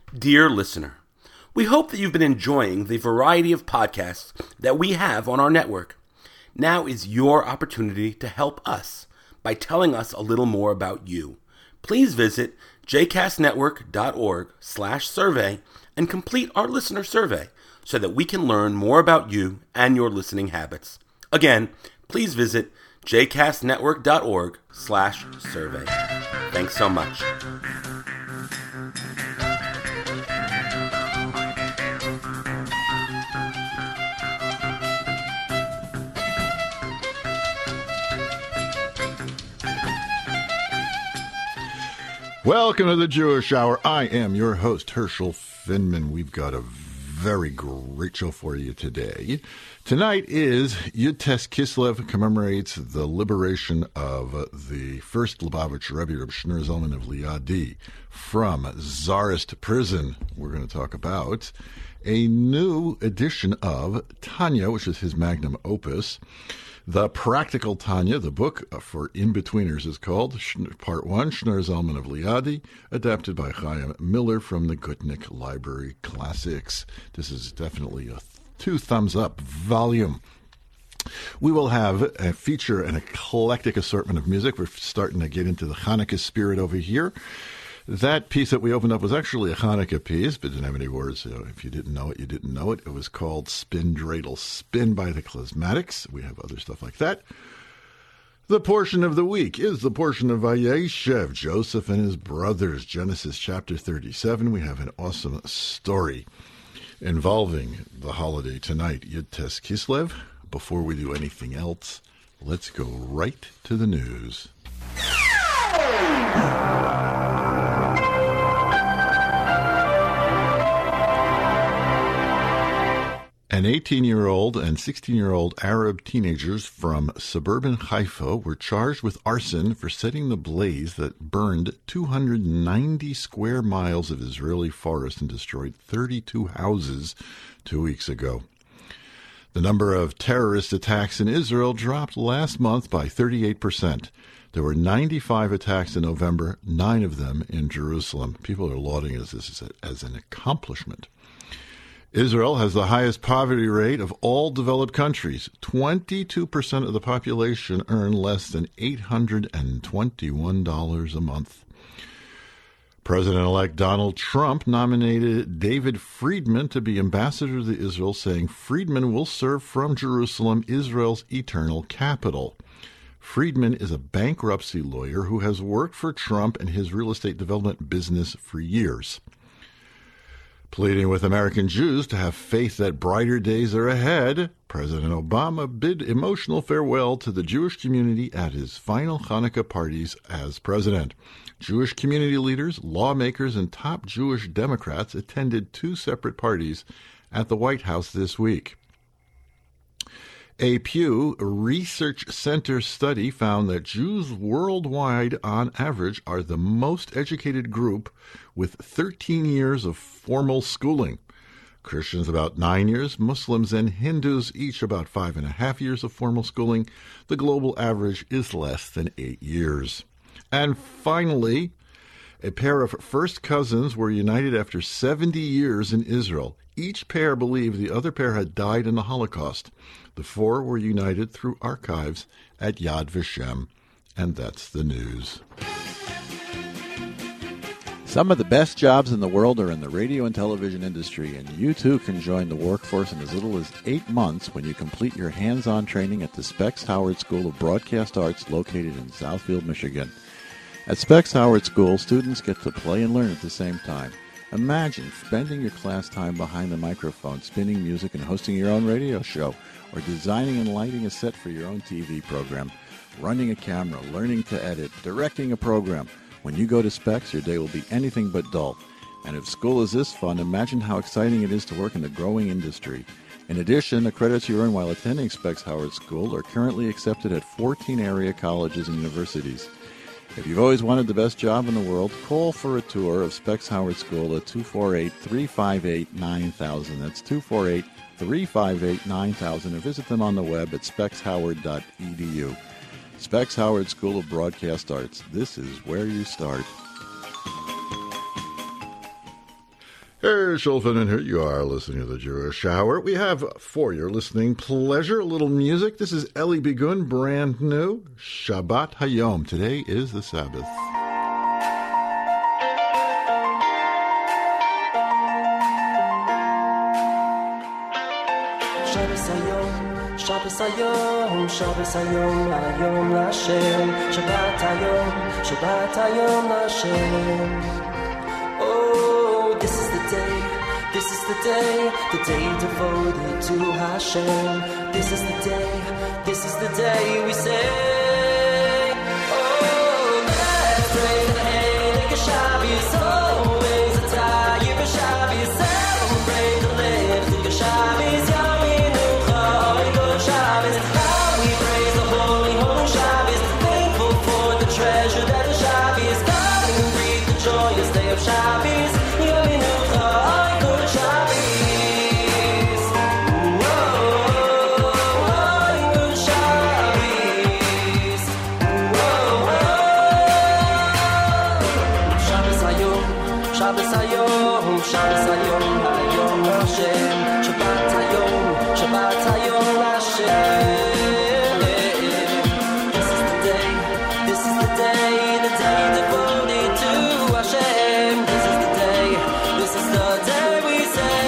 Dear listener, we hope that you've been enjoying the variety of podcasts that we have on our network. Now is your opportunity to help us by telling us a little more about you. Please visit jcastnetwork.org/survey and complete our listener survey so that we can learn more about you and your listening habits. Again, please visit jcastnetwork.org/survey. Thanks so much. Welcome to the Jewish Hour. I am your host, Herschel Finman. We've got a very great show for you today. Tonight is Yud Tes Kislev, commemorates the liberation of the first Lubavitcher Rebbe, Reb Shneur Zalman of Liadi, from Tsarist prison. We're going to talk about a new edition of Tanya, which is his magnum opus. The Practical Tanya, the book for in-betweeners, is called Part 1, Shneur Zalman of Liadi, adapted by Chaim Miller from the Gutnick Library Classics. This is definitely a 2-thumbs-up volume. We will have feature an eclectic assortment of music. We're starting to get into the Hanukkah spirit over here. That piece that we opened up was actually a Hanukkah piece, but didn't have any words. So if you didn't know it, you didn't know it. It was called Spin Dreidel Spin by the Klezmatics. We have other stuff like that. The portion of the week is the portion of Vayeshev, Joseph and his brothers, Genesis chapter 37. We have an awesome story involving the holiday tonight, Yud Tes Kislev. Before we do anything else, let's go right to the news. An 18-year-old and 16-year-old Arab teenagers from suburban Haifa were charged with arson for setting the blaze that burned 290 square miles of Israeli forest and destroyed 32 houses 2 weeks ago. The number of terrorist attacks in Israel dropped last month by 38%. There were 95 attacks in November, 9 of them in Jerusalem. People are lauding this as an accomplishment. Israel has the highest poverty rate of all developed countries. 22% of the population earn less than $821 a month. President-elect Donald Trump nominated David Friedman to be ambassador to Israel, saying Friedman will serve from Jerusalem, Israel's eternal capital. Friedman is a bankruptcy lawyer who has worked for Trump and his real estate development business for years. Pleading with American Jews to have faith that brighter days are ahead, President Obama bid emotional farewell to the Jewish community at his final Hanukkah parties as president. Jewish community leaders, lawmakers, and top Jewish Democrats attended 2 separate parties at the White House this week. A Pew Research Center study found that Jews worldwide, on average, are the most educated group with 13 years of formal schooling. Christians about 9 years, Muslims and Hindus each about 5.5 years of formal schooling. The global average is less than 8 years. And finally, a pair of first cousins were united after 70 years in Israel. Each pair believed the other pair had died in the Holocaust. The 4 were united through archives at Yad Vashem. And that's the news. Some of the best jobs in the world are in the radio and television industry, and you too can join the workforce in as little as 8 months when you complete your hands-on training at the Specs Howard School of Broadcast Arts located in Southfield, Michigan. At Specs Howard School, students get to play and learn at the same time. Imagine spending your class time behind the microphone, spinning music and hosting your own radio show, or designing and lighting a set for your own TV program, running a camera, learning to edit, directing a program. When you go to Specs, your day will be anything but dull. And if school is this fun, imagine how exciting it is to work in the growing industry. In addition, the credits you earn while attending Specs Howard School are currently accepted at 14 area colleges and universities. If you've always wanted the best job in the world, call for a tour of Specs Howard School at 248-358-9000. That's 248-358-9000, or visit them on the web at specshoward.edu. Specs Howard School of Broadcast Arts. This is where you start. Herschel Finman here. You are listening to the Jewish Hour. We have, for your listening pleasure, a little music. This is Eli Bigun, brand new, Shabbat Hayom. Today is the Sabbath. Shabbos Hayom, Shabbos Hayom, Hayom L'Hashem. Shabbat Hayom L'Hashem. Oh, this is the day devoted to Hashem. This is the day we say, oh, let's praise the Heilig Shabbos, always a Tayyib Shabbos, celebrate the Heilig Shabbos, Yom Yenucha, Oigo Shabbos, how we praise the holy, holy Shabbos, thankful for the treasure that is Shabbos, God and greet the joyous day of Shabbos, Yom Yenucha, Oigo Shabbos. Shabbos Hayom, Hayom L'Hashem. Shabbat Hayom L'Hashem. This is the day devoted to Hashem. This is the day we say,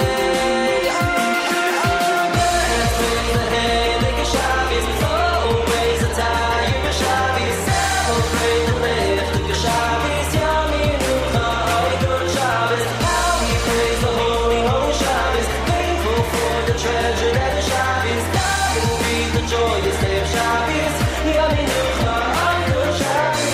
let's praise the Heilig Shabbos, always a Tayyib Shabbos, celebrate the Heilig Shabbos, Yom Yenucha, Oigo Shabbos, how we praise the holy, holy Shabbos, thankful for the treasure that is Shabbos, God and greet the joyous day of Shabbos, Yom Yenucha, Oigo Shabbos.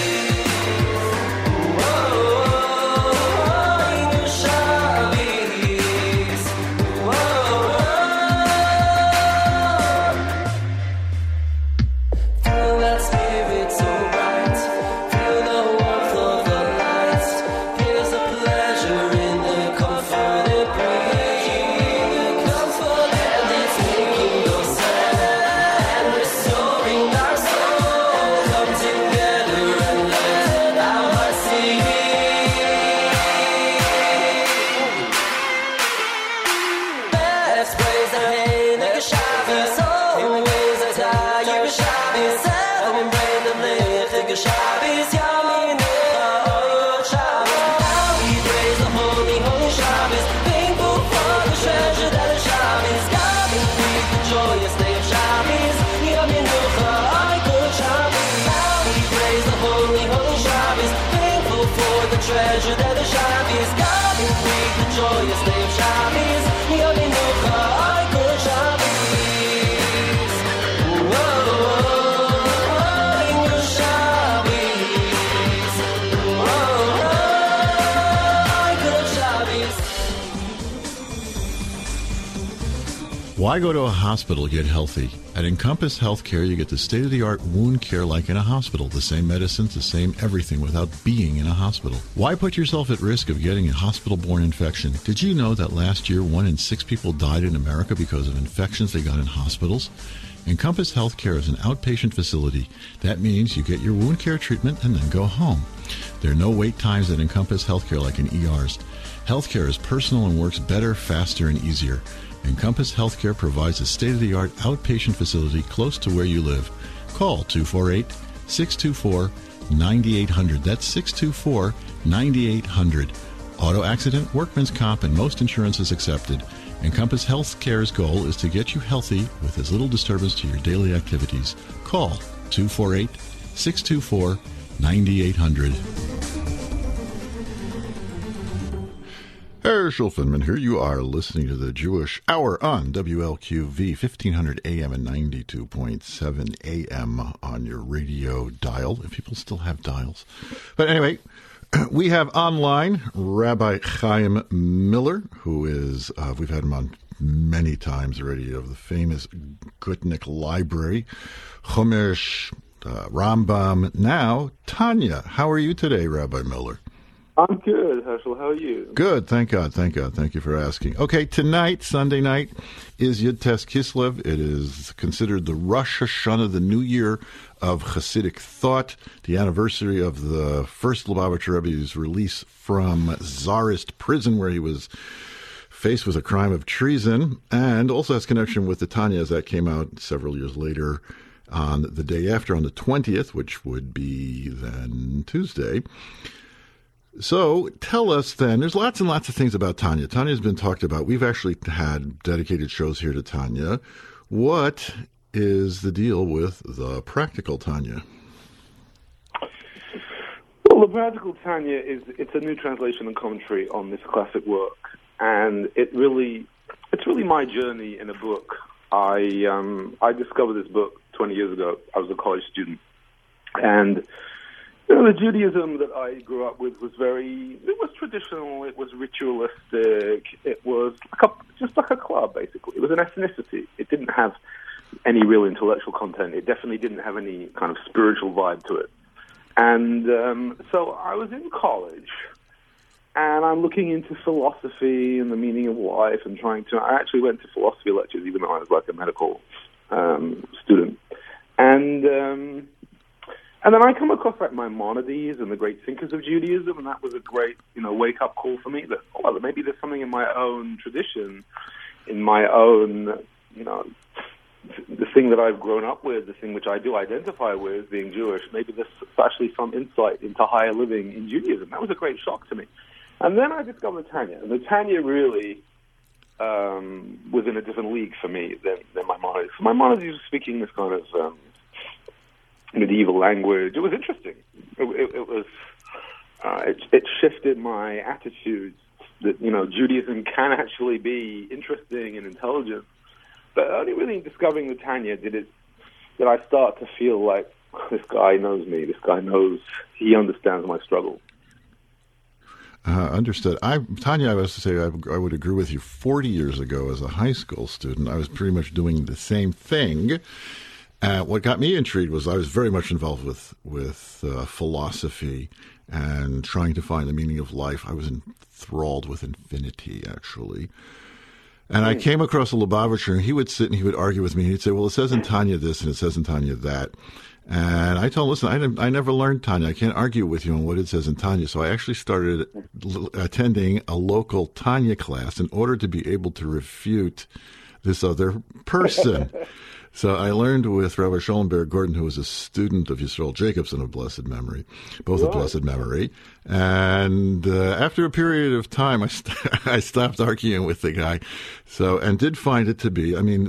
Feel that spirit so bright, feel the warmth of the light, here's a pleasure in the comfort it brings, and it's making us sad and restoring our soul. Come together and let our hearts sing. Let's praise the Heilig Shabbos, always a Tayyib Shabbos, celebrate the Heilig Shabbos, Yom Yenucha, Oigo Shabbos, how we praise the holy, holy Shabbos, thankful for the treasure that is Shabbos, God and greet the joyous day of Shabbos, Yom Yenucha, Oigo Shabbos, how we praise the holy, holy Shabbos, thankful for the treasure that is Shabbos, God and greet the joyous day of Shabbos, Yom Yenucha, Oigo Shabbos. Oigo Shabbos. Oigo Shabbos. Why go to a hospital to get healthy? At Encompass Healthcare, you get the state-of-the-art wound care like in a hospital. The same medicines, the same everything without being in a hospital. Why put yourself at risk of getting a hospital-borne infection? Did you know that last year 1 in 6 people died in America because of infections they got in hospitals? Encompass Healthcare is an outpatient facility. That means you get your wound care treatment and then go home. There are no wait times at Encompass Healthcare like in ERs. Healthcare is personal and works better, faster, and easier. Encompass Healthcare provides a state-of-the-art outpatient facility close to where you live. Call 248-624-9800. That's 624-9800. Auto accident, workman's comp, and most insurance is accepted. Encompass Healthcare's goal is to get you healthy with as little disturbance to your daily activities. Call 248-624-9800. Herschel Finman here. You are listening to the Jewish Hour on WLQV, 1500 AM and 92.7 AM on your radio dial, if people still have dials. But anyway, we have online Rabbi Chaim Miller, who is, we've had him on many times already, of the famous Gutnick Library, Chumash, Rambam. Now, Tanya. How are you today, Rabbi Miller? I'm good, Herschel. How are you? Good, thank God, thank God. Thank you for asking. Okay, tonight, Sunday night, is Yud Tes Kislev. It is considered the Rosh Hashanah, the new year of Hasidic thought, the anniversary of the first Lubavitcher Rebbe's release from Tsarist prison, where he was faced with a crime of treason, and also has connection with the Tanya, as that came out several years later on the day after, on the 20th, which would be then Tuesday. So tell us then, there's lots and lots of things about Tanya. Tanya's been talked about. We've actually had dedicated shows here to Tanya. What is the deal with the practical Tanya? Well, the Practical Tanya it's a new translation and commentary on this classic work, and it's really my journey in a book. I discovered this book 20 years ago. I was a college student, and the Judaism that I grew up with was traditional, it was ritualistic, it was just like a club, basically. It was an ethnicity. It didn't have any real intellectual content. It definitely didn't have any kind of spiritual vibe to it. And so I was in college, and I'm looking into philosophy and the meaning of life and I actually went to philosophy lectures, even though I was like a medical student. And then I come across like Maimonides and the great thinkers of Judaism, and that was a great, wake-up call for me that, maybe there's something in my own tradition, in my own, the thing that I've grown up with, the thing which I do identify with, being Jewish, maybe there's actually some insight into higher living in Judaism. That was a great shock to me. And then I discovered Tanya, and the Tanya really was in a different league for me than Maimonides. Maimonides was speaking this kind of medieval language. It was interesting. It shifted my attitudes that Judaism can actually be interesting and intelligent. But only really in discovering the Tanya did I start to feel like this guy knows me. This guy he understands my struggle. Understood. Tanya, I was to say, I would agree with you. 40 years ago, as a high school student, I was pretty much doing the same thing. What got me intrigued was I was very much involved with philosophy and trying to find the meaning of life. I was enthralled with infinity, actually. And I came across a Lubavitcher, and he would sit and he would argue with me. He'd say, well, it says in Tanya this, and it says in Tanya that. And I told him, listen, I never learned Tanya. I can't argue with you on what it says in Tanya. So I actually started attending a local Tanya class in order to be able to refute this other person. So I learned with Rabbi Schollenberg Gordon, who was a student of Yisrael Jacobson of blessed memory, both of blessed memory. And after a period of time, I stopped arguing with the guy. And did find it to be. I mean,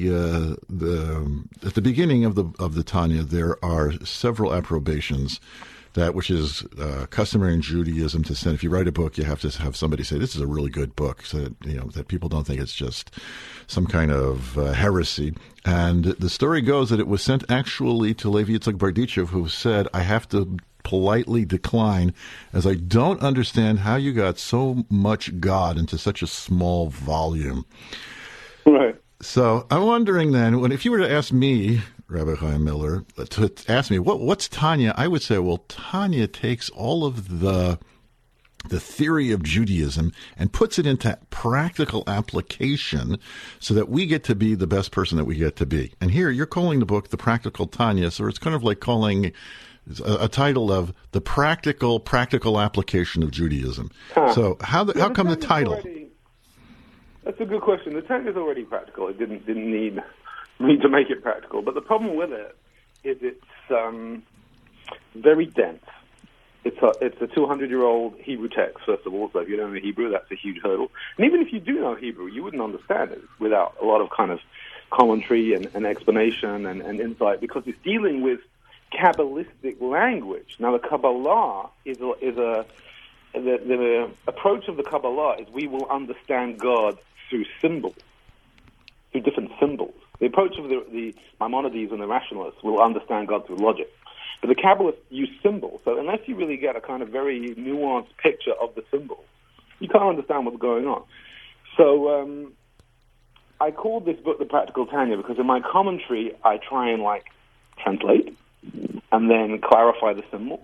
at the beginning of the Tanya, there are several approbations. Which is customary in Judaism to send. If you write a book, you have to have somebody say, this is a really good book, so that people don't think it's just some kind of heresy. And the story goes that it was sent actually to Levi Yitzhak Berditchev, who said, I have to politely decline, as I don't understand how you got so much God into such a small volume. Right. So I'm wondering then, if you were to ask me, Rabbi Chaim Miller, to ask me, what's Tanya? I would say, well, Tanya takes all of the theory of Judaism and puts it into practical application so that we get to be the best person that we get to be. And here, you're calling the book The Practical Tanya, so it's kind of like calling a title of The Practical Application of Judaism. So how come the title? That's a good question. The Tanya is already practical. It didn't need to make it practical. But the problem with it is it's very dense. It's a 200-year-old Hebrew text, first of all. So if you don't know Hebrew, that's a huge hurdle. And even if you do know Hebrew, you wouldn't understand it without a lot of kind of commentary and explanation and insight, because it's dealing with Kabbalistic language. Now, the Kabbalah is the approach of the Kabbalah is we will understand God through symbols, through different symbols. The approach of the Maimonides and the rationalists will understand God through logic. But the Kabbalists use symbols. So unless you really get a kind of very nuanced picture of the symbols, you can't understand what's going on. So I called this book The Practical Tanya because in my commentary, I try and translate and then clarify the symbol.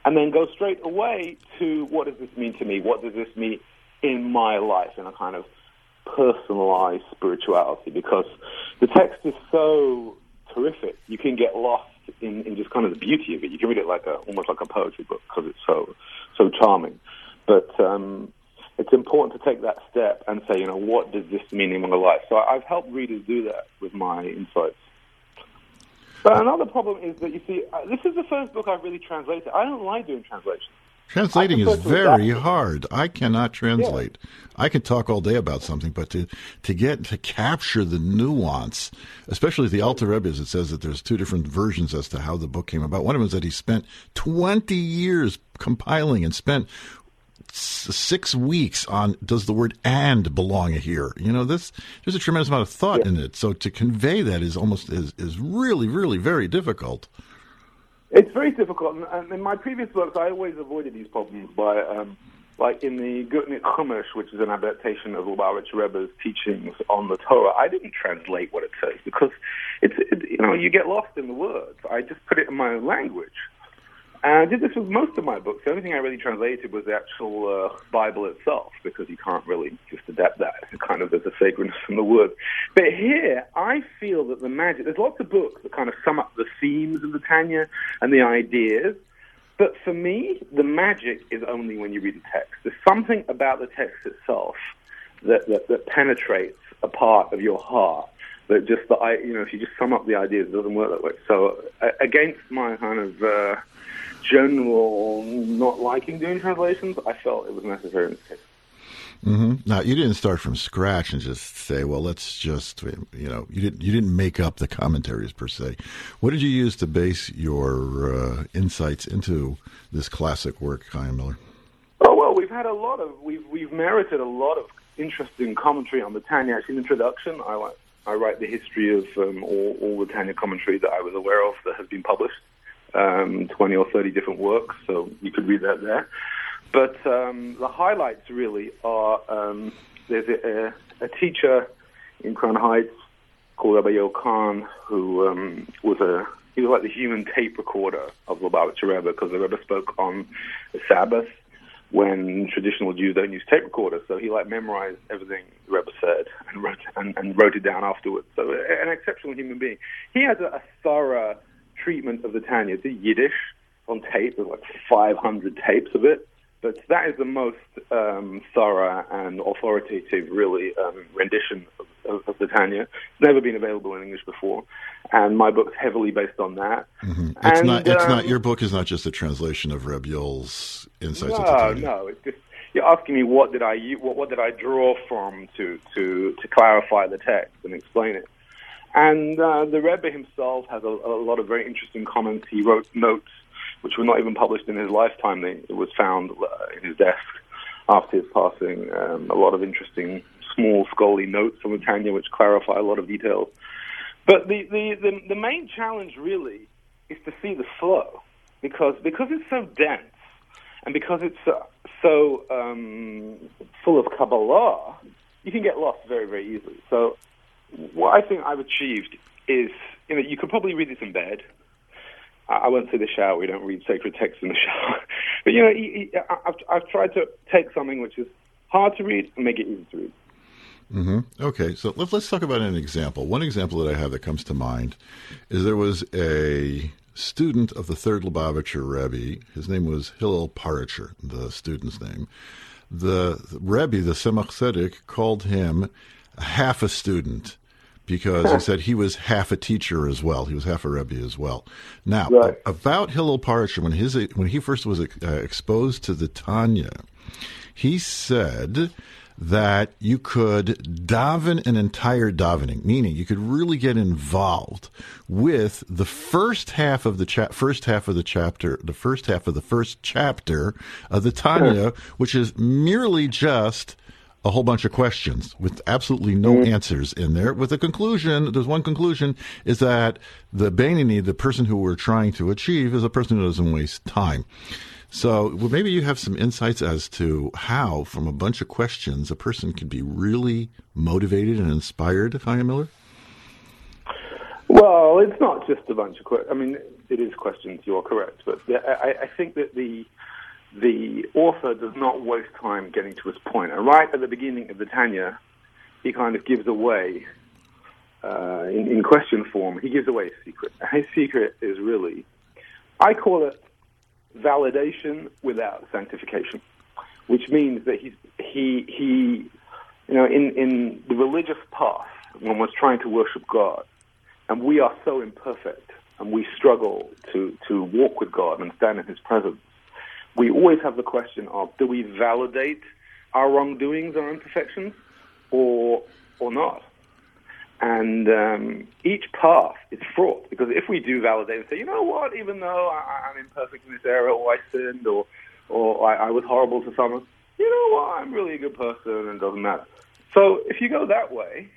and then go straight away to what does this mean to me? What does this mean in my life in a kind of personalized spirituality? Because the text is so terrific, you can get lost in just kind of the beauty of it. You can read it like almost like a poetry book because it's so charming. But it's important to take that step and say, what does this mean in my life? So I've helped readers do that with my insights. But another problem is that, you see, this is the first book I've really translated. I don't like doing translations. Translating is very hard. I cannot translate. Yeah. I can talk all day about something, but to capture the nuance, especially the Alter Rebbe, it says that there's two different versions as to how the book came about. One of them is that he spent 20 years compiling and spent 6 weeks on does the word "and" belong here. There's a tremendous amount of thought in it. So to convey that is really, really very difficult. It's very difficult, and in my previous books, I always avoided these problems by, like in the Gutnick Chumash, which is an adaptation of Lubavitch Rebbe's teachings on the Torah. I didn't translate what it says because you get lost in the words. I just put it in my own language. And I did this with most of my books. The only thing I really translated was the actual Bible itself, because you can't really just adapt that. It's kind of there's a sacredness in the word. But here, I feel that the magic, there's lots of books that kind of sum up the themes of the Tanya and the ideas. But for me, the magic is only when you read the text. There's something about the text itself that penetrates a part of your heart. That just, if you just sum up the ideas, it doesn't work that way. So against my kind of general not liking doing translations, I felt it was necessary in this case. Mm-hmm. Now, you didn't start from scratch and just say, well, let's just, you didn't make up the commentaries per se. What did you use to base your insights into this classic work, Chaim Miller? Oh, well, we've merited a lot of interesting commentary on the Tanya. Actually, in the introduction, I write the history of all the Tanya commentary that I was aware of that has been published. 20 or 30 different works, so you could read that there. But the highlights really are, there's a teacher in Crown Heights called Rabbi Yoel Kahn, who he was like the human tape recorder of Lubavitch Rebbe, because the Rebbe spoke on the Sabbath when traditional Jews don't use tape recorders, so he memorized everything the Rebbe said and wrote it down afterwards. So an exceptional human being. He has a thorough treatment of the Tanya. It's in Yiddish on tape. There's 500 tapes of it. But that is the most thorough and authoritative, really, rendition of the Tanya. It's never been available in English before. And my book's heavily based on that. Mm-hmm. Your book is not just a translation of Reb Yoel's insights of the Tanya. No. It's just, you're asking me what did I draw from to clarify the text and explain it. And the Rebbe himself has a lot of very interesting comments. He wrote notes which were not even published in his lifetime. It was found in his desk after his passing. A lot of interesting small scholarly notes on the Tanya which clarify a lot of details. But the main challenge really is to see the flow, because it's so dense and because it's so full of Kabbalah, you can get lost very, very easily. So what I think I've achieved is, you could probably read this in bed. I won't say the shower. We don't read sacred texts in the shower. But, I've tried to take something which is hard to read and make it easy to read. Mm-hmm. Okay, so let's talk about an example. One example that I have that comes to mind is there was a student of the third Lubavitcher Rebbe. His name was Hillel Paritcher, the student's name. The Rebbe, the Tzemach Tzedek, called him half a student, because he said he was half a teacher as well. He was half a Rebbe as well. Now, right. About Hillel Paritcher, when he first was exposed to the Tanya, he said that you could daven an entire davening, meaning you could really get involved with the first half of the first half of the first chapter of the Tanya, which is merely just a whole bunch of questions with absolutely no answers in there. With a conclusion, there's one conclusion, is that the Beinoni, the person who we're trying to achieve, is a person who doesn't waste time. So maybe you have some insights as to how, from a bunch of questions, a person can be really motivated and inspired, Chaim Miller? Well, Well, it's not just a bunch of questions. I mean, it is questions, you are correct. But I think that the author does not waste time getting to his point. And right at the beginning of the Tanya, he kind of gives away, in question form, he gives away his secret. His secret is really, I call it validation without sanctification, which means that he in the religious path, when one's trying to worship God, and we are so imperfect, and we struggle to walk with God and stand in His presence, we always have the question of, do we validate our wrongdoings, our imperfections, or not? And each path is fraught, because if we do validate and say, you know what, even though I'm imperfect in this area, or I sinned, or I was horrible to someone, you know what, I'm really a good person and it doesn't matter. So if you go that way,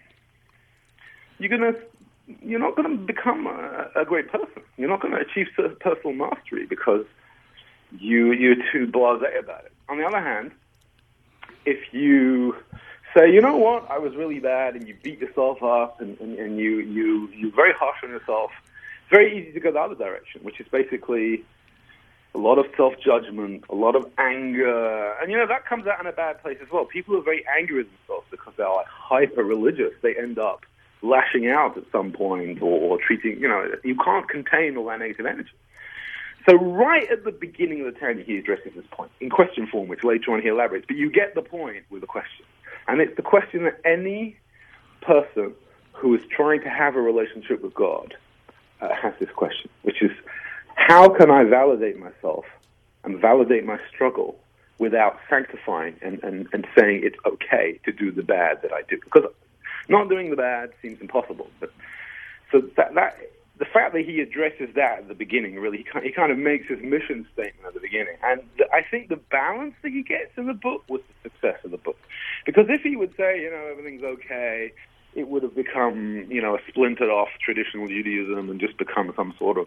you're not going to become a great person. You're not going to achieve personal mastery because you're too blasé about it. On the other hand, if you say, you know what, I was really bad, and you beat yourself up, and you're very harsh on yourself, it's very easy to go the other direction, which is basically a lot of self-judgment, a lot of anger, and that comes out in a bad place as well. People who are very angry with themselves because they're like hyper-religious, they end up lashing out at some point or treating, you can't contain all that negative energy. So right at the beginning of the Tanya, he addresses this point in question form, which later on he elaborates, but you get the point with the question. And it's the question that any person who is trying to have a relationship with God has this question, which is, how can I validate myself and validate my struggle without sanctifying and saying it's okay to do the bad that I do? Because not doing the bad seems impossible. But so that the fact that he addresses that at the beginning, really, he kind of makes his mission statement at the beginning. And I think the balance that he gets in the book was the success of the book. Because if he would say, everything's okay, it would have become, a splintered off traditional Judaism and just become some sort of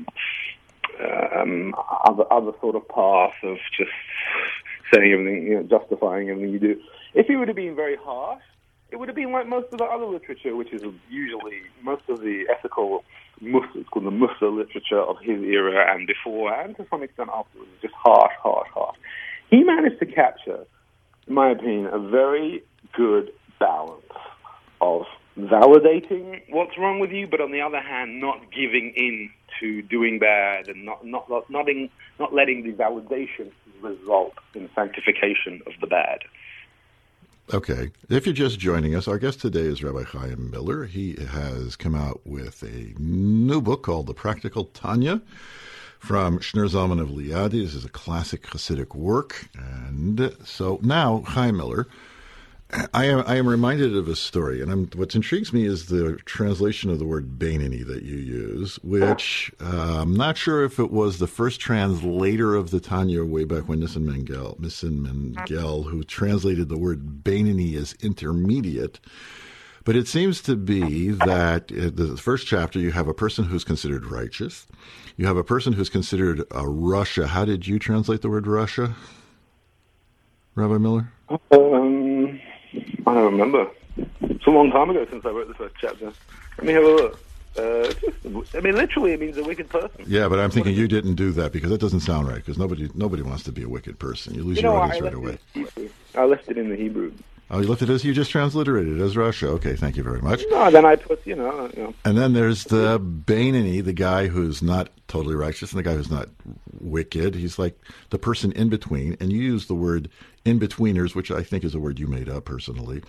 other sort of path of just saying everything, justifying everything you do. If he would have been very harsh, it would have been like most of the other literature, which is usually most of the ethical it's called the Musa literature of his era and before, and to some extent afterwards, just harsh. He managed to capture, in my opinion, a very good balance of validating what's wrong with you, but on the other hand, not giving in to doing bad and not letting the validation result in sanctification of the bad. Okay. If you're just joining us, our guest today is Rabbi Chaim Miller. He has come out with a new book called The Practical Tanya from Shneur Zalman of Liadi. This is a classic Hasidic work. And so now, Chaim Miller, I am reminded of a story, and what intrigues me is the translation of the word Beinoni that you use, which I'm not sure if it was the first translator of the Tanya way back when, Nissim Mengel, who translated the word Beinoni as intermediate. But it seems to be that in the first chapter you have a person who's considered righteous. You have a person who's considered a Rasha. How did you translate the word Rasha, Rabbi Miller? I don't remember. It's a long time ago since I wrote the first chapter. Let me have a look. Literally, it means a wicked person. Yeah, but I'm thinking you didn't do that because that doesn't sound right, because nobody wants to be a wicked person. You lose your audience right away. I left it in the Hebrew. Oh, you left it as, you just transliterated it as Russia. Okay, thank you very much. No, then I put, And then there's the Beinoni, the guy who's not totally righteous and the guy who's not wicked. He's like the person in between. And you use the word in-betweeners, which I think is a word you made up personally.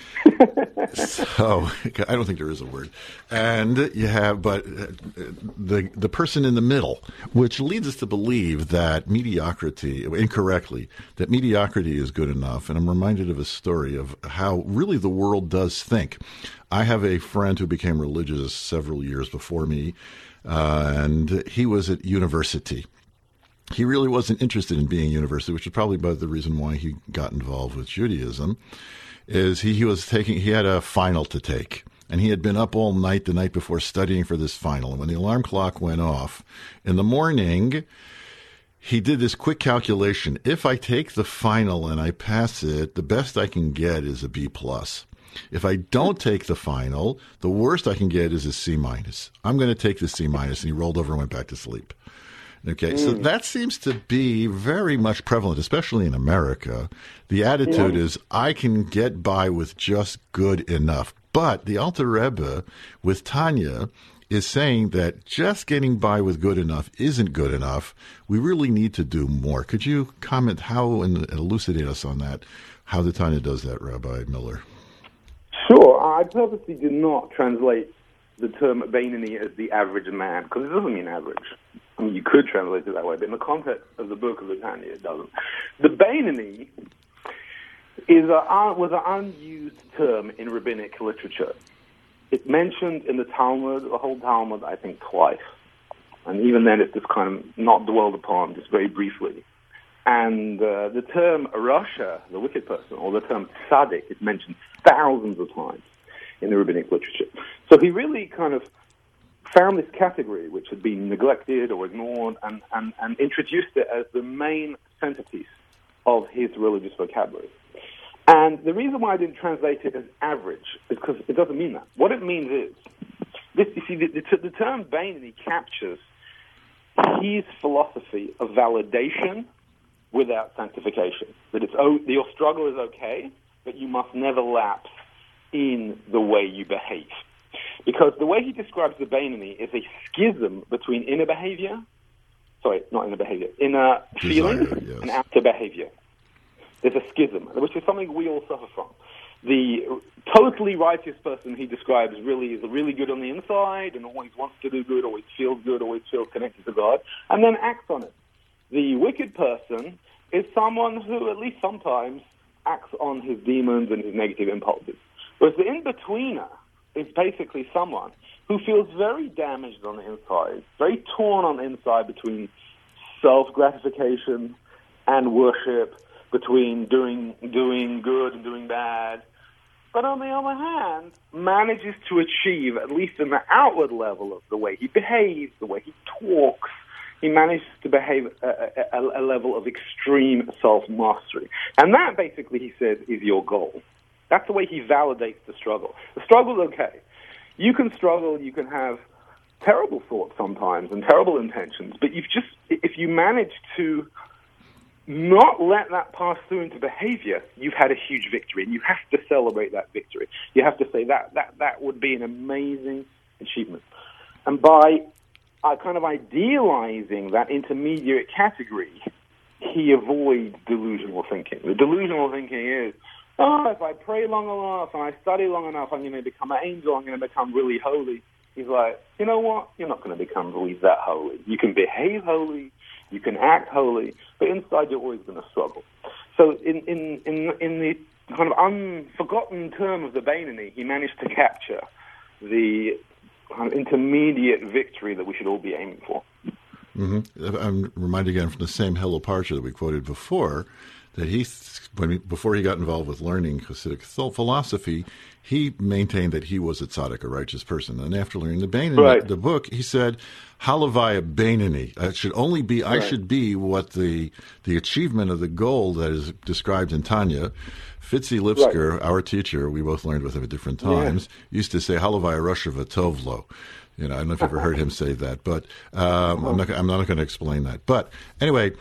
So I don't think there is a word. And you have, but the person in the middle, which leads us to believe that mediocrity, incorrectly, that mediocrity is good enough. And I'm reminded of a story of how really the world does think. I have a friend who became religious several years before me, and he was at university. He really wasn't interested in being at university, which is probably the reason why he got involved with Judaism. Is he had a final to take, and he had been up all night the night before studying for this final. And when the alarm clock went off in the morning, he did this quick calculation. If I take the final and I pass it, the best I can get is a B+. If I don't take the final, the worst I can get is a C minus. I'm going to take the C minus, and he rolled over and went back to sleep. Okay, so that seems to be very much prevalent, especially in America. The attitude is, I can get by with just good enough. But the Alter Rebbe, with Tanya, is saying that just getting by with good enough isn't good enough. We really need to do more. Could you comment how and elucidate us on that, how the Tanya does that, Rabbi Miller? Sure. I purposely did not translate the term Beinoni as the average man, because it doesn't mean average. I mean, you could translate it that way, but in the context of the book of the Tanya, it doesn't. The Beinoni was an unused term in rabbinic literature. It's mentioned in the Talmud, the whole Talmud, I think, twice. And even then, it's just kind of not dwelled upon, just very briefly. And the term Rasha, the wicked person, or the term Tzaddik, is mentioned thousands of times in the rabbinic literature. So he really kind of found this category, which had been neglected or ignored, and introduced it as the main centerpiece of his religious vocabulary. And the reason why I didn't translate it as average is because it doesn't mean that. What it means is, you see, the term Beinoni captures his philosophy of validation without sanctification. That your struggle is okay, but you must never lapse in the way you behave. Because the way he describes the Beinoni is a schism between inner feeling and outer behavior. There's a schism, which is something we all suffer from. The totally righteous person he describes really is really good on the inside and always wants to do good, always feels connected to God, and then acts on it. The wicked person is someone who, at least sometimes, acts on his demons and his negative impulses. Whereas the in-betweener is basically someone who feels very damaged on the inside, very torn on the inside between self-gratification and worship, between doing good and doing bad, but on the other hand, manages to achieve, at least in the outward level of the way he behaves, the way he talks, he manages to behave a level of extreme self-mastery. And that, basically, he says, is your goal. That's the way he validates the struggle. The struggle's okay. You can struggle, you can have terrible thoughts sometimes and terrible intentions, but if you manage to not let that pass through into behavior, you've had a huge victory, and you have to celebrate that victory. You have to say that would be an amazing achievement. And by kind of idealizing that intermediate category, he avoids delusional thinking. The delusional thinking is, if I pray long enough and I study long enough, I'm going to become an angel, I'm going to become really holy. He's like, you know what? You're not going to become really that holy. You can behave holy, you can act holy, but inside you're always going to struggle. So in the kind of unforgotten term of the Beinoni, he managed to capture the kind of intermediate victory that we should all be aiming for. Mm-hmm. I'm reminded again from the same Hillel Parsha that we quoted before, that before he got involved with learning Hasidic philosophy, he maintained that he was a tzaddik, a righteous person. And after learning the Beinoni, the book, he said, Halavaya Beinoni. I should be what the achievement of the goal that is described in Tanya. Fitzi Lipsker, our teacher, we both learned with him at different times, used to say, Halavaya Rasha V'tovlo. I don't know if you've ever heard him say that, but I'm not going to explain that. But anyway,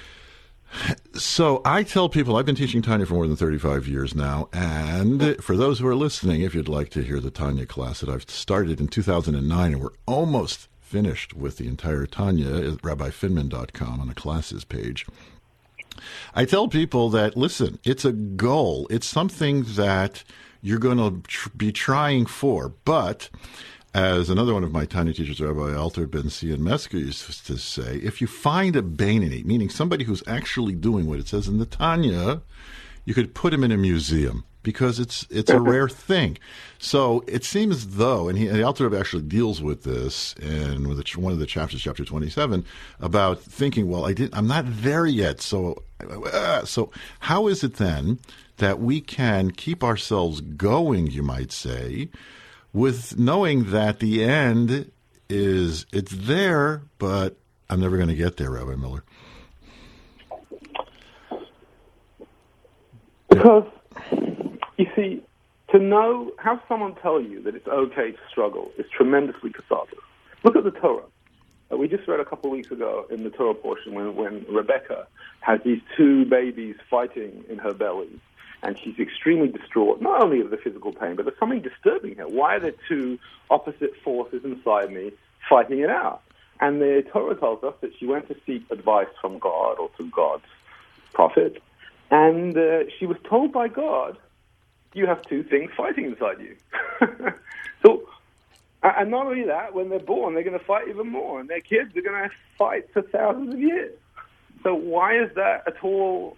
so I tell people, I've been teaching Tanya for more than 35 years now, and for those who are listening, if you'd like to hear the Tanya class that I've started in 2009, and we're almost finished with the entire Tanya at rabbifinman.com on the classes page, I tell people that, listen, it's a goal. It's something that you're going to be trying for, but as another one of my Tanya teachers, Rabbi Alter Ben Sion Mesker, used to say, if you find a Beinoni, meaning somebody who's actually doing what it says in the Tanya, you could put him in a museum because it's a rare thing. So it seems though, and the Alter Rebbe actually deals with this in one of the chapters, chapter 27, about thinking, well, I'm not there yet. So how is it then that we can keep ourselves going, you might say, with knowing that the end it's there, but I'm never going to get there, Rabbi Miller? Because, you see, know, have someone tell you that it's okay to struggle is tremendously cathartic. Look at the Torah. We just read a couple of weeks ago in the Torah portion when Rebecca has these two babies fighting in her belly, and she's extremely distraught, not only of the physical pain, but there's something disturbing her. Why are there two opposite forces inside me fighting it out? And the Torah tells us that she went to seek advice from God or to God's prophet, and she was told by God, you have two things fighting inside you. So, and not only that, when they're born, they're going to fight even more, and their kids are going to fight for thousands of years. So why is that at all?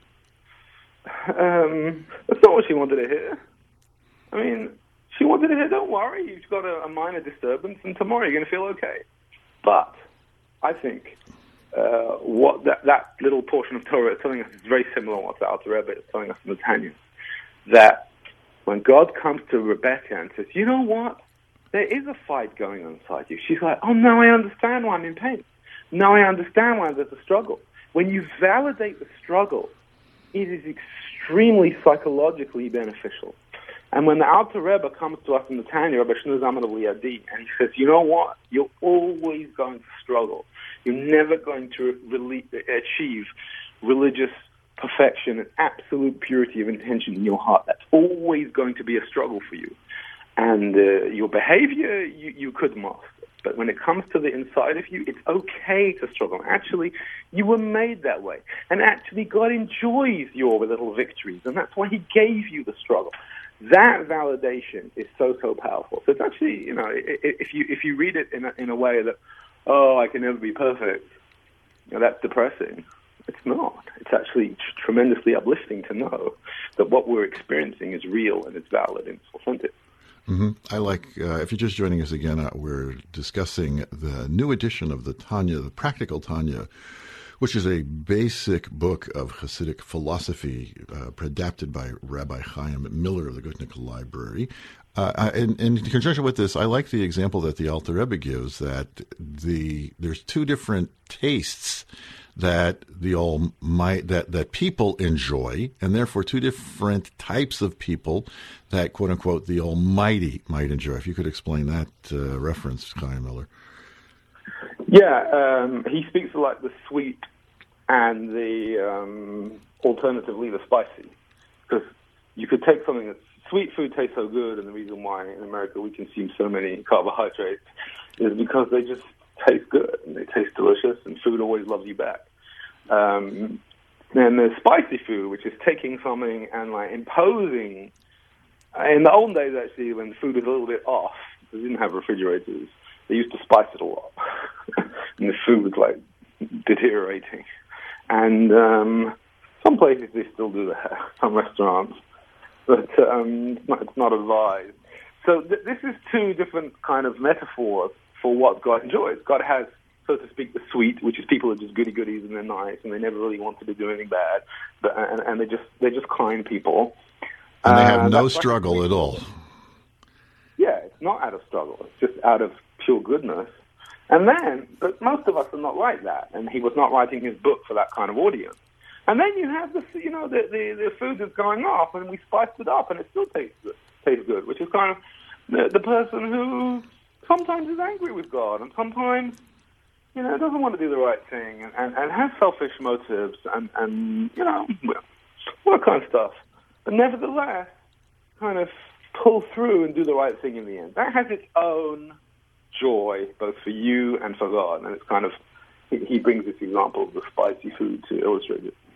That's not what she wanted to hear. I mean, she wanted to hear, don't worry, you've got a minor disturbance, and tomorrow you're going to feel okay. But I think what that little portion of Torah is telling us is very similar to what the Alter Rebbe is telling us in the Tanya. That when God comes to Rebecca and says, you know what? There is a fight going on inside you. She's like, oh, now I understand why I'm in pain. Now I understand why there's a struggle. When you validate the struggle, it is extremely psychologically beneficial. And when the Alter Rebbe comes to us in the Tanya, Rabbi Shneur Zalman of Liadi, and he says, you know what? You're always going to struggle. You're never going to achieve religious perfection and absolute purity of intention in your heart. That's always going to be a struggle for you. And your behavior, you could master. But when it comes to the inside of you, it's okay to struggle. Actually, you were made that way. And actually, God enjoys your little victories. And that's why he gave you the struggle. That validation is so powerful. So it's actually, if you read it in a way that, oh, I can never be perfect, that's depressing. It's not. It's actually tremendously uplifting to know that what we're experiencing is real and it's valid and it's authentic. Mm-hmm. I like, if you're just joining us again, we're discussing the new edition of the Tanya, the Practical Tanya, which is a basic book of Hasidic philosophy adapted by Rabbi Chaim Miller of the Gutnick Library. And in conjunction with this, I like the example that the Alter Rebbe gives, that there's two different tastes that that people enjoy, and therefore two different types of people that, quote unquote, the Almighty might enjoy. If you could explain that reference, Chaim Miller. Yeah, he speaks of like the sweet and the alternatively the spicy, because you could take something that's sweet. Food tastes so good, and the reason why in America we consume so many carbohydrates is because they just taste good and they taste delicious, and food always loves you back. Then there's spicy food, which is taking something and like imposing. In the old days, actually, when food was a little bit off, they didn't have refrigerators. They used to spice it a lot, and the food was like deteriorating. And some places they still do that, some restaurants, but it's not advised. So this is two different kind of metaphors for what God enjoys. God has, so to speak, the sweet, which is people are just goody-goodies and they're nice and they never really wanted to do anything bad, but and they're just kind people. And they have no struggle at all. Yeah, it's not out of struggle. It's just out of pure goodness. And then, but most of us are not like that, and he was not writing his book for that kind of audience. And then you have the food that's going off, and we spiced it up, and it still tastes good, which is kind of the person who sometimes is angry with God, and sometimes, doesn't want to do the right thing, and has selfish motives, and all that kind of stuff. But nevertheless, kind of pull through and do the right thing in the end. That has its own joy, both for you and for God. And it's kind of, he brings this example of the spicy food to illustrate it.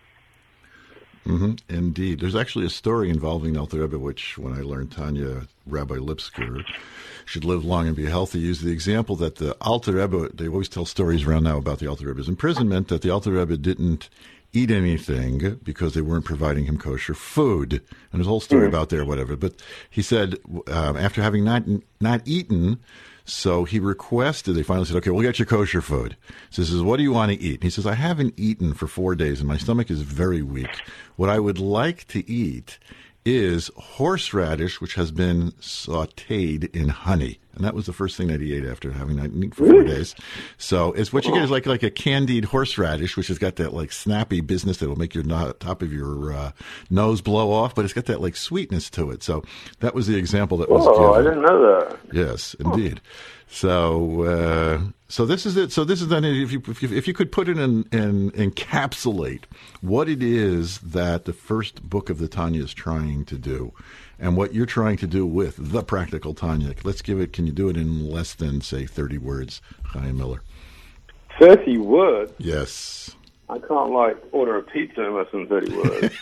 Mm-hmm. Indeed. There's actually a story involving Alter Rebbe, which when I learned Tanya, Rabbi Lipsker should live long and be healthy, used the example that the Alter Rebbe, they always tell stories around now about the Alter Rebbe's imprisonment, that the Alter Rebbe didn't eat anything because they weren't providing him kosher food. And there's a whole story about there, whatever. But he said, after having not eaten, so he requested, they finally said, okay, we'll get you kosher food. So he says, what do you want to eat? And he says, I haven't eaten for 4 days and my stomach is very weak. What I would like to eat is horseradish, which has been sautéed in honey. and that was the first thing that he ate after having not eaten for 4 days. So it's what you get is like a candied horseradish, which has got that like snappy business that will make your top of your nose blow off, but it's got that like sweetness to it. So that was the example that was given. Oh, I didn't know that. Yes, indeed. So, so this is it. So this is then if you could put it in encapsulate what it is that the first book of the Tanya is trying to do, and what you're trying to do with the Practical Tanya. Let's give it. Can you do it in less than say 30 words, Chaim Miller? 30 words. Yes. I can't order a pizza in less than 30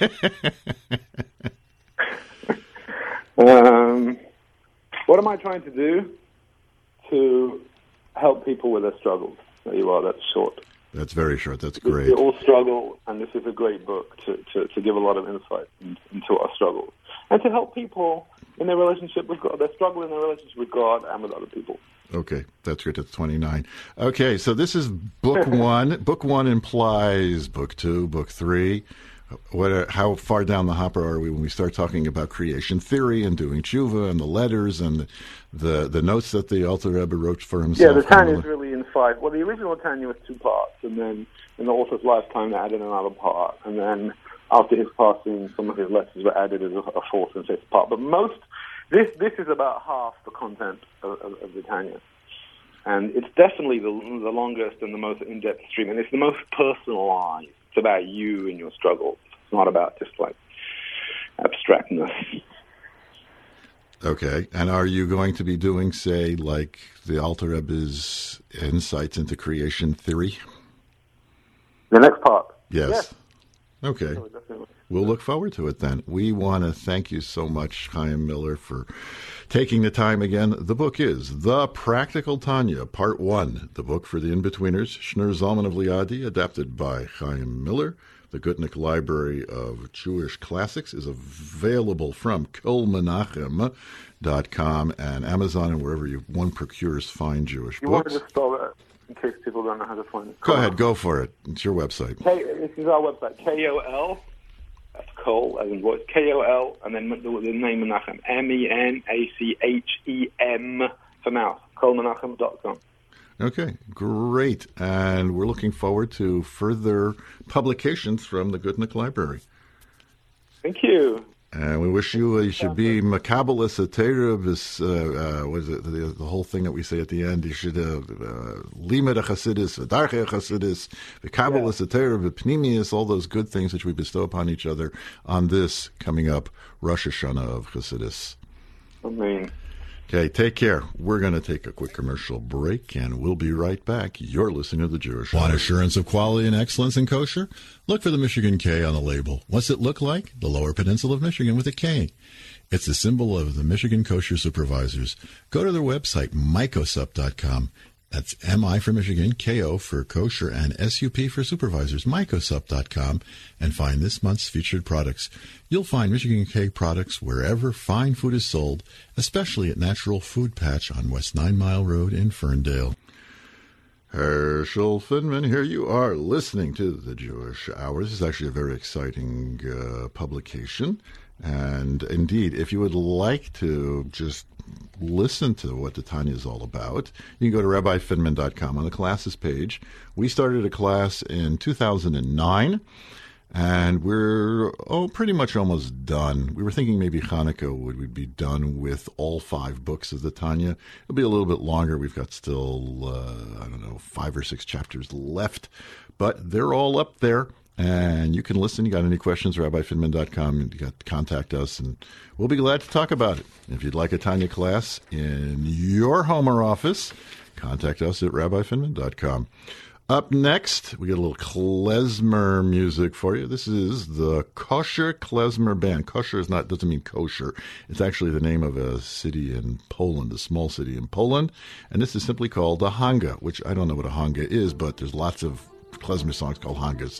words. What am I trying to do? To help people with their struggles. There you are, that's short. That's very short, that's great. We all struggle, and this is a great book to give a lot of insight into our struggles. And to help people in their relationship with God, their struggle in their relationship with God and with other people. Okay, that's great, that's 29. Okay, so this is book one. Book one implies book two, book three. How far down the hopper are we when we start talking about creation theory and doing tshuva and the letters and the notes that the Alter Rebbe wrote for himself? Yeah, the Tanya is really in 5. Well, the original Tanya was 2 parts, and then in the author's lifetime they added another part, and then after his passing, some of his letters were added as a 4th and 5th part. But this is about half the content of the Tanya. And it's definitely the longest and the most in-depth stream, and it's the most personalized. It's about you and your struggles. It's not about just like abstractness. Okay. And are you going to be doing, say, like the Alter Rebbe's insights into creation theory? The next part? Yes. Okay. Definitely. We'll look forward to it then. We want to thank you so much, Chaim Miller, for taking the time again. The book is The Practical Tanya, Part 1, the book for the in-betweeners, Shneur Zalman of Liadi, adapted by Chaim Miller. The Gutnick Library of Jewish Classics is available from kolmenachem.com and Amazon and wherever one procures fine Jewish You want books. to just spell that in case people don't know how to find it? Go ahead, go for it. It's your website. This is our website, KOL. That's Kol, as in voice. KOL, and then the name Menachem. MENACHEM for mouse. KolMenachem.com. Okay, great. And we're looking forward to further publications from the Gutnick Library. Thank you. And we wish you should be Makabelis Atera, what is it, the whole thing that we say at the end, you should Limed HaChasidis, Darchei HaChasidis, Makabelis Atera, Pnimius, all those good things which we bestow upon each other on this coming up Rosh Hashanah of Chassidus. Amen. Okay, take care. We're going to take a quick commercial break, and we'll be right back. You're listening to The Jewish Hour. Want assurance of quality and excellence in kosher? Look for the Michigan K on the label. What's it look like? The Lower Peninsula of Michigan with a K. It's the symbol of the Michigan Kosher Supervisors. Go to their website, mycosup.com. That's MI for Michigan, KO for kosher, and SUP for supervisors, mycosup.com, and find this month's featured products. You'll find Michigan K products wherever fine food is sold, especially at Natural Food Patch on West 9 Mile Road in Ferndale. Herschel Finman, here you are listening to The Jewish Hour. This is actually a very exciting publication. And indeed, if you would like to just listen to what the Tanya is all about, you can go to rabbifinman.com on the classes page. We started a class in 2009, and we're pretty much almost done. We were thinking maybe Hanukkah would be done with all 5 books of the Tanya. It'll be a little bit longer. We've got still, 5 or 6 chapters left, but they're all up there. And you can listen. You got any questions, rabbifinman.com. You got to contact us, and we'll be glad to talk about it. If you'd like a Tanya class in your home or office, contact us at rabbifinman.com. Up next, we got a little klezmer music for you. This is the Kosher Klezmer Band. Kosher doesn't mean kosher. It's actually the name of a city in Poland, a small city in Poland. And this is simply called a hanga, which I don't know what a hanga is, but there's lots of klezmer songs called hangas.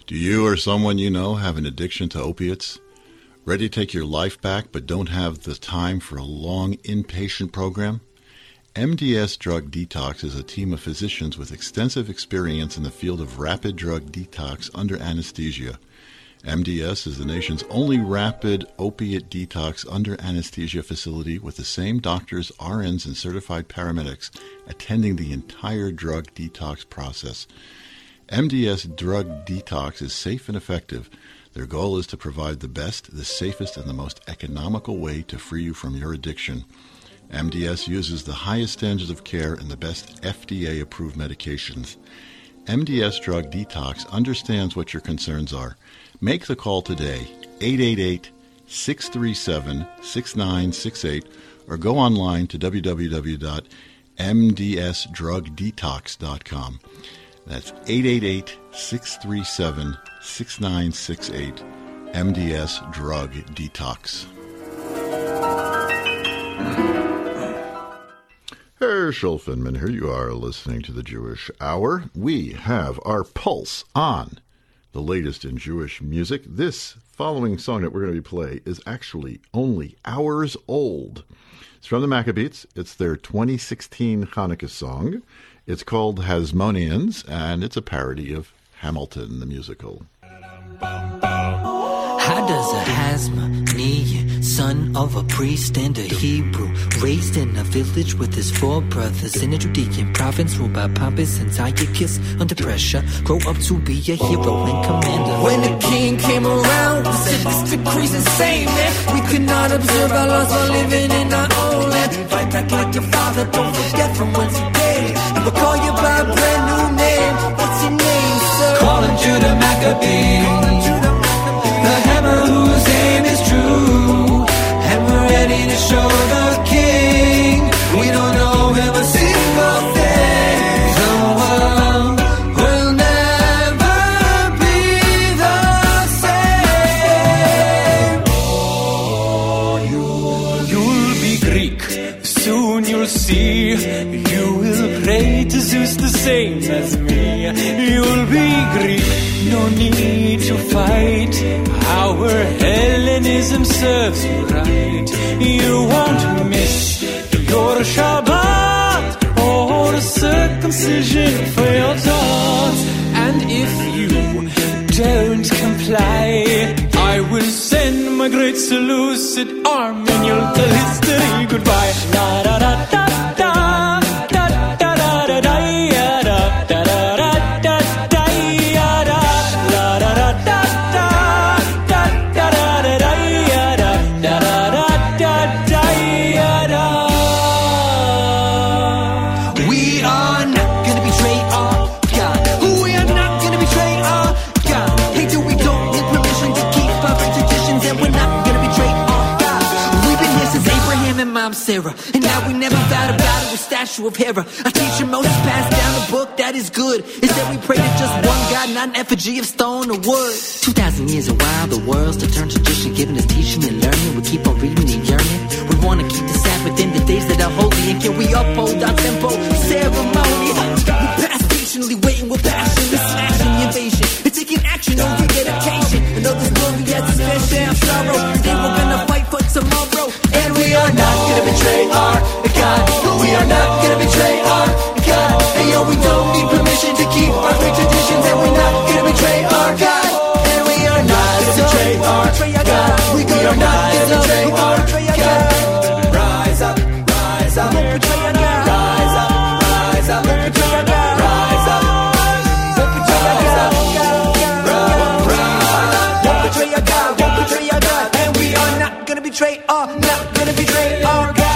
Do you or someone you know have an addiction to opiates? Ready to take your life back but don't have the time for a long inpatient program? MDS Drug Detox is a team of physicians with extensive experience in the field of rapid drug detox under anesthesia. MDS is the nation's only rapid opiate detox under anesthesia facility with the same doctors, RNs, and certified paramedics attending the entire drug detox process. MDS Drug Detox is safe and effective. Their goal is to provide the best, the safest, and the most economical way to free you from your addiction. MDS uses the highest standards of care and the best FDA-approved medications. MDS Drug Detox understands what your concerns are. Make the call today, 888-637-6968, or go online to www.mdsdrugdetox.com. That's 888-637-6968, MDS Drug Detox. Herschel Finman here. You are listening to the Jewish Hour. We have our pulse on the latest in Jewish music. This following song that we're going to play is actually only hours old. It's from the Maccabees. It's their 2016 Hanukkah song. It's called Hasmoneans, and it's a parody of Hamilton, the musical. How does a Hasmonean, son of a priest and a Hebrew, raised in a village with his four brothers in a Judean province ruled by Pompous Antiochus, under pressure, grow up to be a hero and commander? When the king came around, we said this decree's insane, man. We could not observe our laws while living in our own land. Fight back like your father, don't forget from whence you came. And we'll call you by a brand new name. What's your name, sir? Calling Judah Maccabee. The hammer whose aim is true, and we're ready to show the king we don't know him a single thing. The world will never be the same. Oh, you'll be Greek, soon you'll see. You will pray to Zeus the same as me. You'll be Greek, no need to fight. Our Hellenism serves you right. You won't miss your Shabbat or circumcision for your thoughts. And if you don't comply, I will send my great Seleucid army and you'll tell history goodbye. Da da da da da da da da da da. Sarah, and now we never vowed a battle with statue of Hera. Our teacher Moses passed down a book that is good. It said we pray to just one God, not an effigy of stone or wood. 2,000 years a while, the world's to turn tradition, giving us teaching and learning. We keep on reading and yearning. We want to keep the Sabbath in the days that are holy, and can we uphold our tempo ceremony? We pass patiently, waiting with passion, we smashing the invasion, and taking action on your dedication. And though this glory has its fair share of sorrow, today we're gonna fight for tomorrow. And we are not gonna betray our God. We are not gonna betray our God. And yo, we don't need permission to keep our great traditions. And we're not gonna betray our God. And we are not gonna betray our God. We are not gonna betray our God. Rise up, rise up, rise up, rise up, rise up, rise up, don't betray our God. Don't betray our God. Don't betray our God. And we are not gonna betray our, not gonna betray our God.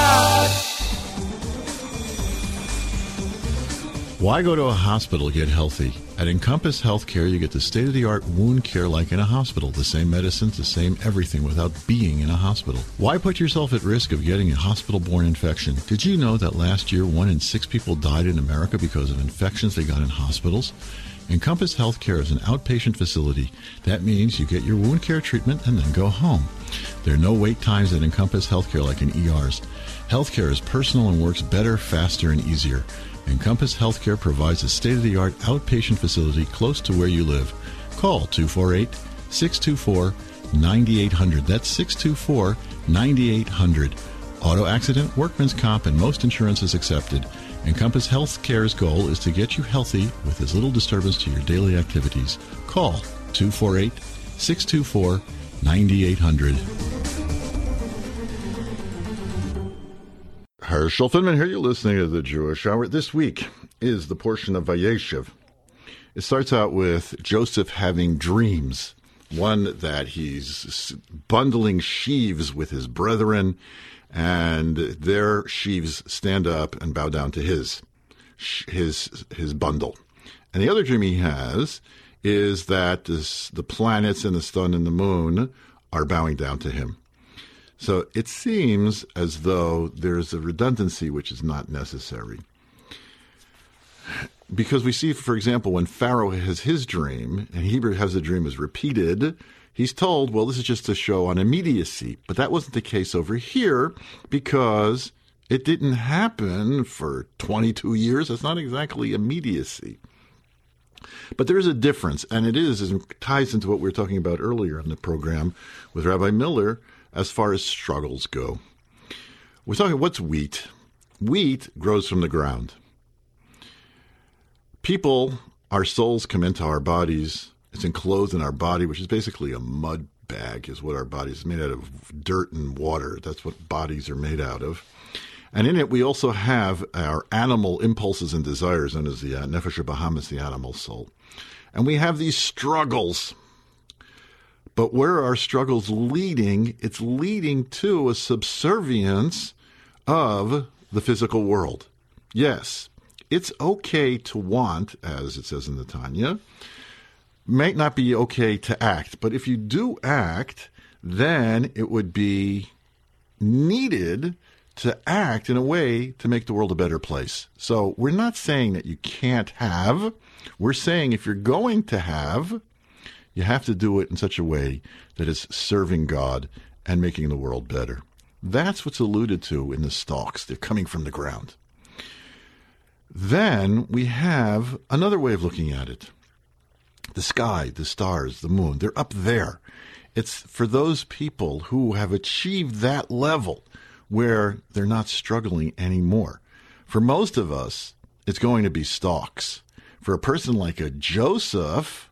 Why go to a hospital to get healthy? At Encompass Healthcare, you get the state-of-the-art wound care like in a hospital. The same medicines, the same everything without being in a hospital. Why put yourself at risk of getting a hospital-borne infection? Did you know that last year 1 in 6 people died in America because of infections they got in hospitals? Encompass Healthcare is an outpatient facility. That means you get your wound care treatment and then go home. There are no wait times at Encompass Healthcare like in ERs. Healthcare is personal and works better, faster, and easier. Encompass Healthcare provides a state-of-the-art outpatient facility close to where you live. Call 248-624-9800. That's 624-9800. Auto accident, workman's comp, and most insurance is accepted. Encompass Health Care's goal is to get you healthy with as little disturbance to your daily activities. Call 248-624-9800. Herschel Finman here. You're listening to the Jewish Hour. This week is the portion of Vayeshev. It starts out with Joseph having dreams. One that he's bundling sheaves with his brethren, and their sheaves stand up and bow down to his bundle. And the other dream he has is that the planets and the sun and the moon are bowing down to him. So it seems as though there's a redundancy which is not necessary. Because we see, for example, when Pharaoh has his dream, and Hebrew has the dream is repeated, he's told, well, this is just a show on immediacy. But that wasn't the case over here, because it didn't happen for 22 years. That's not exactly immediacy. But there is a difference, and it ties into what we were talking about earlier in the program with Rabbi Miller as far as struggles go. We're talking, what's wheat? Wheat grows from the ground. People, our souls come into our bodies. It's enclosed in our body, which is basically a mud bag, is what our body is made out of, dirt and water. That's what bodies are made out of. And in it, we also have our animal impulses and desires, known as the Nefesh Bahamis, the animal soul. And we have these struggles. But where are our struggles leading? It's leading to a subservience of the physical world. Yes, it's okay to want, as it says in the Tanya. Might not be okay to act, but if you do act, then it would be needed to act in a way to make the world a better place. So we're not saying that you can't have. We're saying if you're going to have, you have to do it in such a way that it's serving God and making the world better. That's what's alluded to in the stalks. They're coming from the ground. Then we have another way of looking at it. The sky, the stars, the moon, they're up there. It's for those people who have achieved that level where they're not struggling anymore. For most of us, it's going to be stalks. For a person like a Joseph's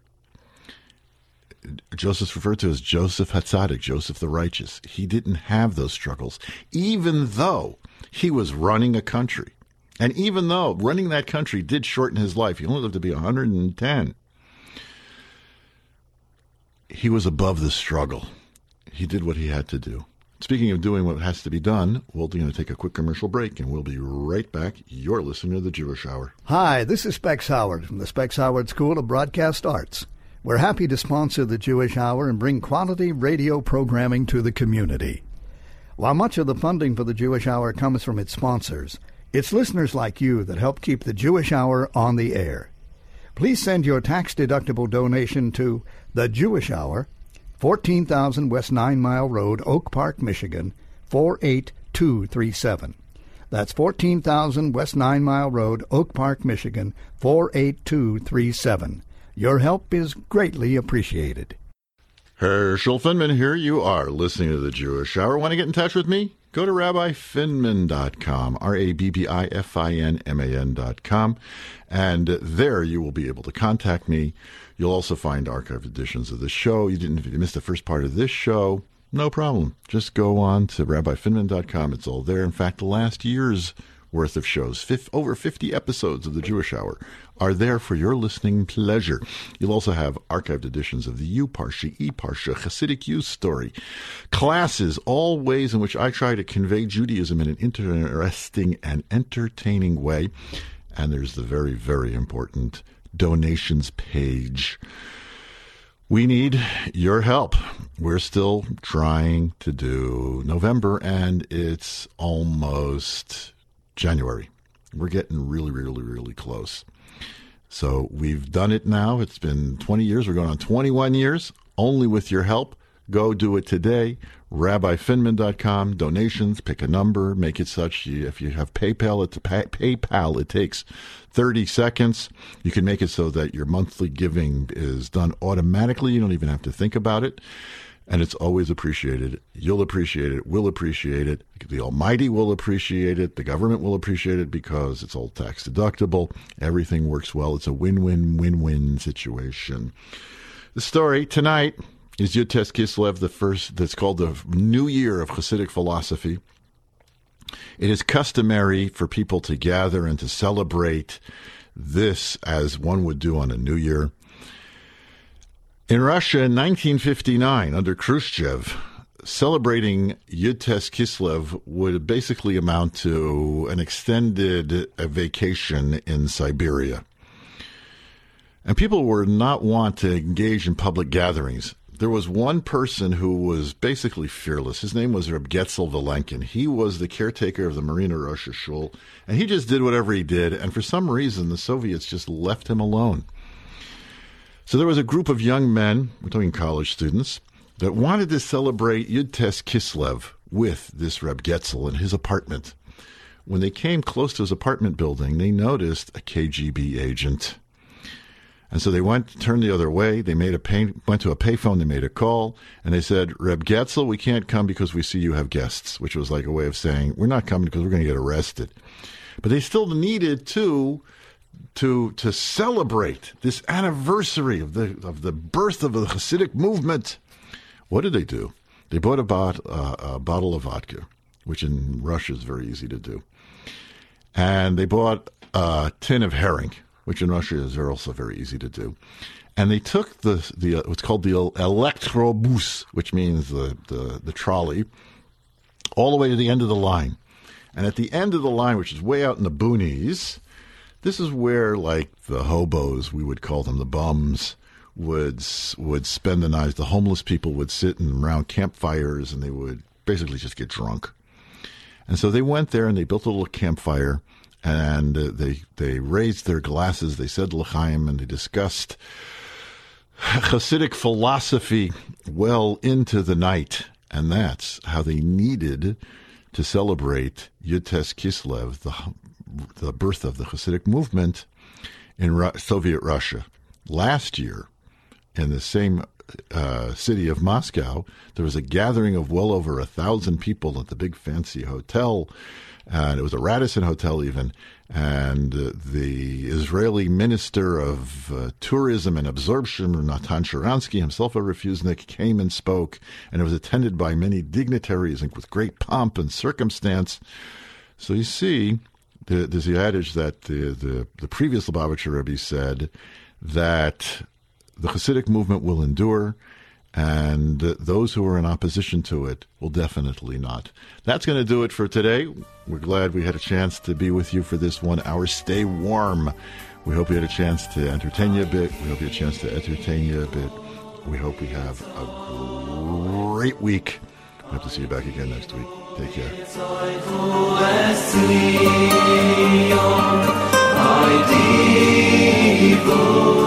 referred to as Joseph Hatzadik, Joseph the Righteous. He didn't have those struggles, even though he was running a country. And even though running that country did shorten his life, he only lived to be 110. He was above the struggle. He did what he had to do. Speaking of doing what has to be done, we're going to take a quick commercial break, and we'll be right back. You're listening to The Jewish Hour. Hi, this is Specs Howard from the Specs Howard School of Broadcast Arts. We're happy to sponsor The Jewish Hour and bring quality radio programming to the community. While much of the funding for The Jewish Hour comes from its sponsors, it's listeners like you that help keep The Jewish Hour on the air. Please send your tax-deductible donation to The Jewish Hour, 14,000 West 9 Mile Road, Oak Park, Michigan, 48237. That's 14,000 West 9 Mile Road, Oak Park, Michigan, 48237. Your help is greatly appreciated. Herschel Finman here. You are listening to The Jewish Hour. Want to get in touch with me? Go to rabbifinman.com, RABBIFINMAN.com, and there you will be able to contact me. You'll also find archived editions of the show. If you missed the first part of this show, no problem. Just go on to rabbifinman.com. It's all there. In fact, the last year's worth of shows, over 50 episodes of The Jewish Hour, are there for your listening pleasure. You'll also have archived editions of the U-Parsha, E-Parsha, Hasidic Youth Story, classes, all ways in which I try to convey Judaism in an interesting and entertaining way. And there's the very, very important donations page. We need your help. We're still trying to do November, and it's almost January. We're getting really, really, really close. So we've done it now. It's been 20 years. We're going on 21 years. Only with your help. Go do it today. RabbiFinman.com. Donations, pick a number, make it such. If you have PayPal, it takes 30 seconds. You can make it so that your monthly giving is done automatically. You don't even have to think about it. And it's always appreciated. You'll appreciate it. We'll appreciate it. The Almighty will appreciate it. The government will appreciate it because it's all tax deductible. Everything works well. It's a win-win-win-win situation. The story tonight is Yud-Tes Kislev, the first, that's called the New Year of Hasidic philosophy. It is customary for people to gather and to celebrate this as one would do on a New Year. In Russia in 1959, under Khrushchev, celebrating Yud-Tes Kislev would basically amount to an extended vacation in Siberia. And people would not want to engage in public gatherings. There was one person who was basically fearless. His name was Reb Getzel Valenkin. He was the caretaker of the Marina Rosh Shul, and he just did whatever he did, and for some reason the Soviets just left him alone. So there was a group of young men, we're talking college students, that wanted to celebrate Yud-Tes Kislev with this Reb Getzel in his apartment. When they came close to his apartment building, they noticed a KGB agent. And so they turned the other way. They went to a payphone. They made a call, and they said, Reb Getzel, we can't come because we see you have guests, which was like a way of saying, we're not coming because we're going to get arrested. But they still needed to celebrate this anniversary of the birth of the Hasidic movement. What did they do? They bought a bottle of vodka, which in Russia is very easy to do. And they bought a tin of herring, which in Russia is also very easy to do. And they took the what's called the Elektrobus, which means the trolley, all the way to the end of the line. And at the end of the line, which is way out in the boonies, this is where, like, the hobos, we would call them the bums, would spend the night. The homeless people would sit around campfires, and they would basically just get drunk. And so they went there, and they built a little campfire, and they raised their glasses. They said l'chaim, and they discussed Hasidic philosophy well into the night. And that's how they needed to celebrate Yud-Tes Kislev, the birth of the Hasidic movement in Soviet Russia. Last year, in the same city of Moscow, there was a gathering of well over 1,000 people at the big fancy hotel, and it was a Radisson Hotel even, and the Israeli Minister of Tourism and Absorption, Natan Sharansky, himself a refusnik, came and spoke, and it was attended by many dignitaries and with great pomp and circumstance. So you see, there's the adage that the previous Lubavitcher Rebbe said that the Hasidic movement will endure, and those who are in opposition to it will definitely not. That's going to do it for today. We're glad we had a chance to be with you for this 1 hour. Stay warm. We hope we had a chance to entertain you a bit. We hope you had a chance to entertain you a bit. We hope we have a great week. We hope to see you back again next week. Take care.